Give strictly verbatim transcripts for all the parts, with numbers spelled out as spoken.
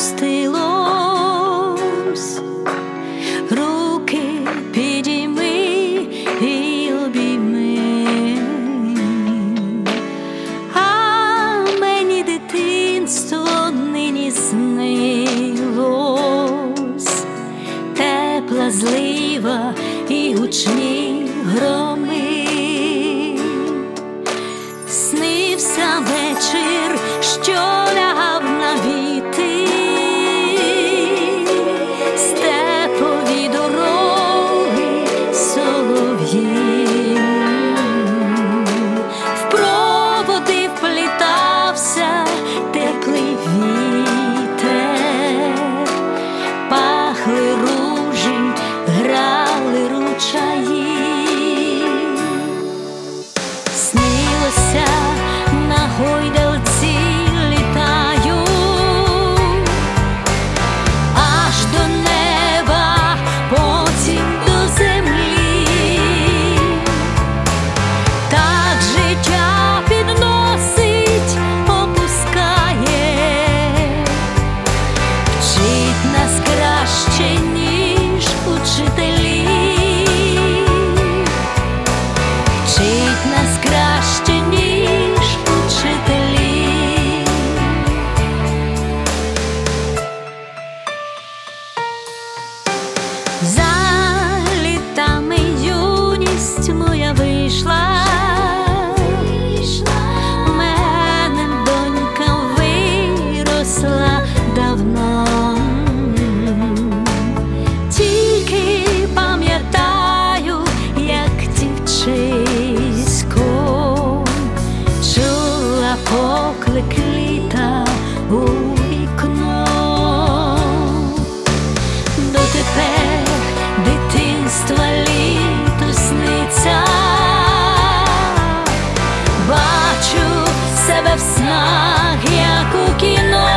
розпустилось, руки підійми і обійми, а мені дитинство нині снилось, тепла злива і гучні громи. Снився вечір, що лягав на віти, степові дороги, солов'ї, в проводи вплітався теплий вітер, пахли ружі, грали ручаї. Снилося, на гойдалці літаю, аж до неба, потім до землі. Так життя підносить, опускає, вчить нас краще, ніж учителі, вчить нас краще, ніж учителі. За літами юність моя вийшла, в мене донька виросла давно. Тільки пам'ятаю, як дівчисько чула поклик літа у вікно. Дотепер дитинства літо сниться, бачу себе в снах, як у кіно.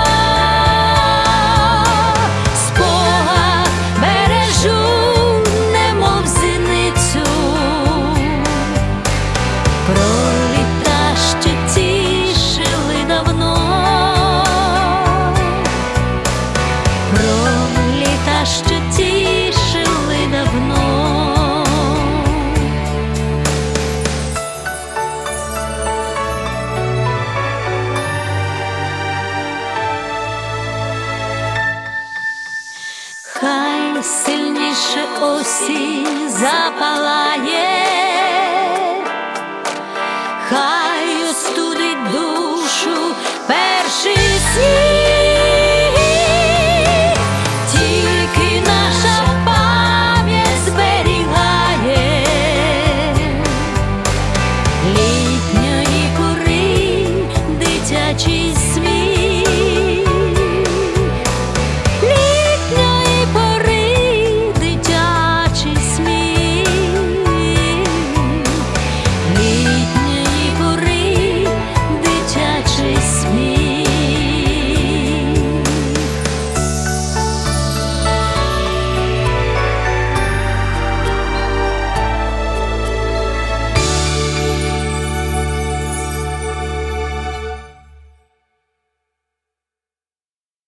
Спогад бережу, немов зіницю, про літа, що тішили давно, про літа, що тішили давно. Хай сильніше осінь запалає, хай остудить душу перший сніг.